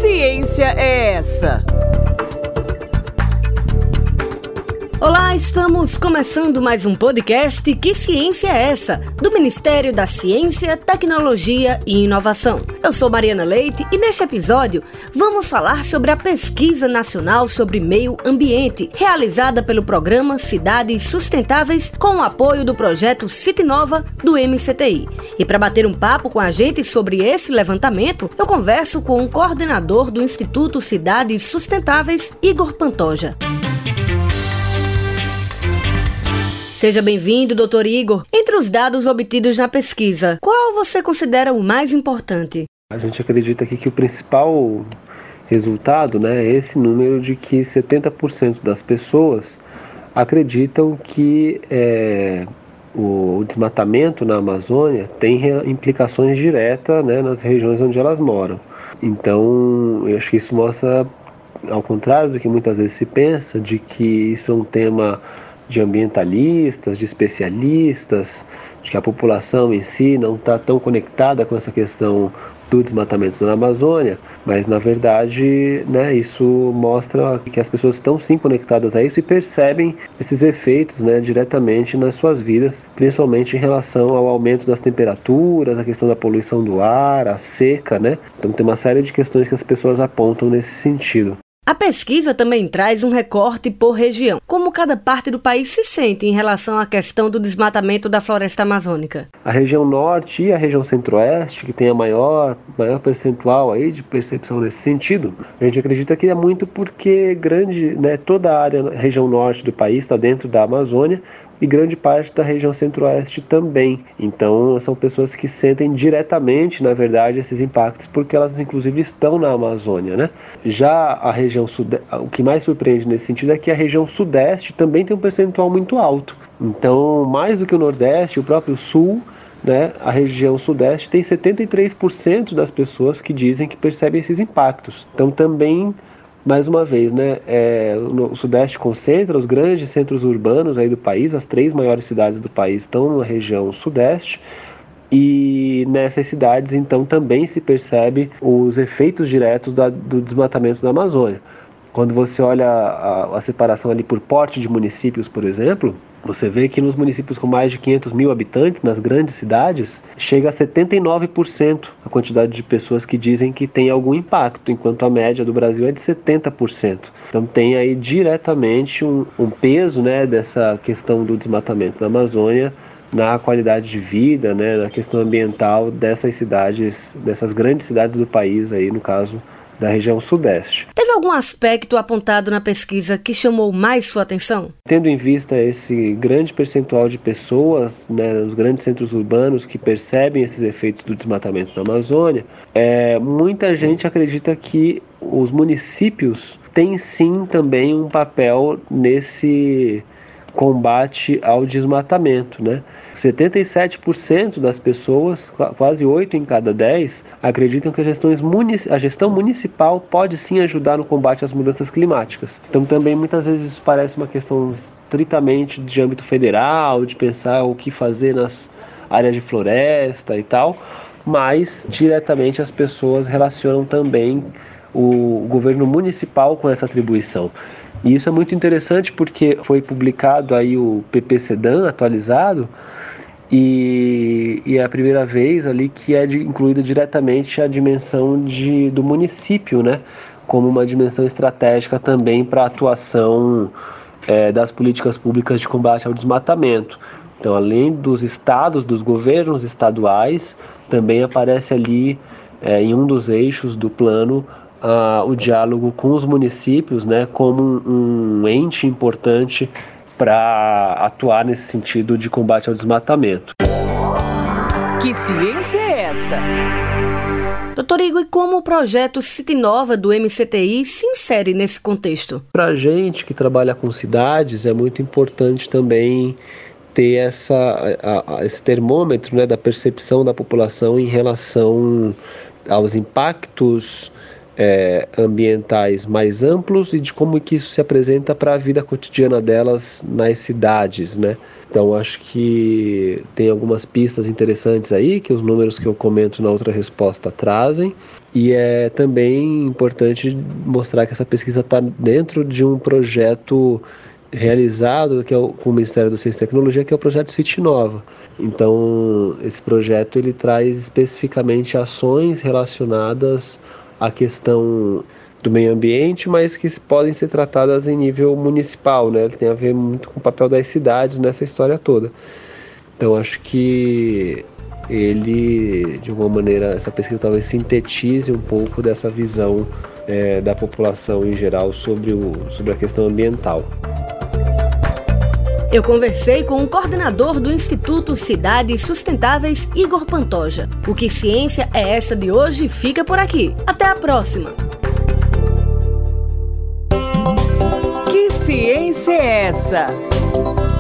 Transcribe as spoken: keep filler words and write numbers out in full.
ciência é essa? Olá, estamos começando mais um podcast Que Ciência é Essa? Do Ministério da Ciência, Tecnologia e Inovação. Eu sou Mariana Leite e neste episódio vamos falar sobre a Pesquisa Nacional sobre Meio Ambiente, realizada pelo programa Cidades Sustentáveis com o apoio do projeto CityNova do M C T I. E para bater um papo com a gente sobre esse levantamento, eu converso com o coordenador do Instituto Cidades Sustentáveis, Igor Pantoja. Seja bem-vindo, doutor Igor. Entre os dados obtidos na pesquisa, qual você considera o mais importante? A gente acredita aqui que o principal resultado, né, é esse número de que setenta por cento das pessoas acreditam que é, o desmatamento na Amazônia tem implicações diretas, né, nas regiões onde elas moram. Então, eu acho que isso mostra, ao contrário do que muitas vezes se pensa, de que isso é um tema de ambientalistas, de especialistas, de que a população em si não está tão conectada com essa questão do desmatamento na Amazônia, mas na verdade, né, isso mostra que as pessoas estão sim conectadas a isso e percebem esses efeitos, né, diretamente nas suas vidas, principalmente em relação ao aumento das temperaturas, a questão da poluição do ar, a seca, né? Então tem uma série de questões que as pessoas apontam nesse sentido. A pesquisa também traz um recorte por região, como cada parte do país se sente em relação à questão do desmatamento da floresta amazônica. A região norte e a região centro-oeste, que tem a maior, maior percentual aí de percepção nesse sentido, a gente acredita que é muito porque grande, né, toda a área, a região norte do país está dentro da Amazônia, e grande parte da região centro-oeste também. Então são pessoas que sentem diretamente, na verdade, esses impactos, porque elas inclusive estão na Amazônia, né? Já a região sudeste, o que mais surpreende nesse sentido é que a região sudeste também tem um percentual muito alto. Então, mais do que o nordeste, o próprio sul, né, a região sudeste tem setenta e três por cento das pessoas que dizem que percebem esses impactos. Então também, mais uma vez, né, é, o Sudeste concentra os grandes centros urbanos aí do país, as três maiores cidades do país estão na região Sudeste, e nessas cidades então também se percebe os efeitos diretos da, do desmatamento da Amazônia. Quando você olha a, a separação ali por porte de municípios, por exemplo, você vê que nos municípios com mais de quinhentos mil habitantes, nas grandes cidades, chega a setenta e nove por cento a quantidade de pessoas que dizem que tem algum impacto, enquanto a média do Brasil é de setenta por cento. Então tem aí diretamente um, um peso, né, dessa questão do desmatamento da Amazônia na qualidade de vida, né, na questão ambiental dessas cidades, dessas grandes cidades do país, aí, no caso da região sudeste. Teve algum aspecto apontado na pesquisa que chamou mais sua atenção? Tendo em vista esse grande percentual de pessoas, né, nos grandes centros urbanos que percebem esses efeitos do desmatamento da Amazônia, é, muita gente acredita que os municípios têm sim também um papel nesse combate ao desmatamento, né? setenta e sete por cento das pessoas, quase oito em cada dez, acreditam que a gestão, a gestão municipal pode sim ajudar no combate às mudanças climáticas. Então também muitas vezes isso parece uma questão estritamente de âmbito federal, de pensar o que fazer nas áreas de floresta e tal, mas diretamente as pessoas relacionam também o governo municipal com essa atribuição. E isso é muito interessante porque foi publicado aí o P P CEDAM atualizado, e, e é a primeira vez ali que é de, incluída diretamente a dimensão de, do município, né, como uma dimensão estratégica também para a atuação é, das políticas públicas de combate ao desmatamento. Então, além dos estados, dos governos estaduais, também aparece ali é, em um dos eixos do plano Uh, o diálogo com os municípios, né, como um, um ente importante para atuar nesse sentido de combate ao desmatamento. Que ciência é essa? doutor Igor, e como o projeto CityNova do M C T I se insere nesse contexto? Para a gente que trabalha com cidades, é muito importante também ter essa, a, a, esse termômetro, né, da percepção da população em relação aos impactos É, ambientais mais amplos e de como que isso se apresenta para a vida cotidiana delas nas cidades, né? Então acho que tem algumas pistas interessantes aí, que os números que eu comento na outra resposta trazem, e é também importante mostrar que essa pesquisa está dentro de um projeto realizado que é o, com o Ministério da Ciência e Tecnologia, que é o projeto City Nova. Então esse projeto ele traz especificamente ações relacionadas à questão do meio ambiente, mas que podem ser tratadas em nível municipal, né? Tem a ver muito com o papel das cidades nessa história toda. Então acho que ele, de alguma maneira, essa pesquisa talvez sintetize um pouco dessa visão é, da população em geral sobre, o, sobre a questão ambiental. Eu conversei com o coordenador do Instituto Cidades Sustentáveis, Igor Pantoja. O Que Ciência é Essa de hoje fica por aqui. Até a próxima! Que ciência é essa?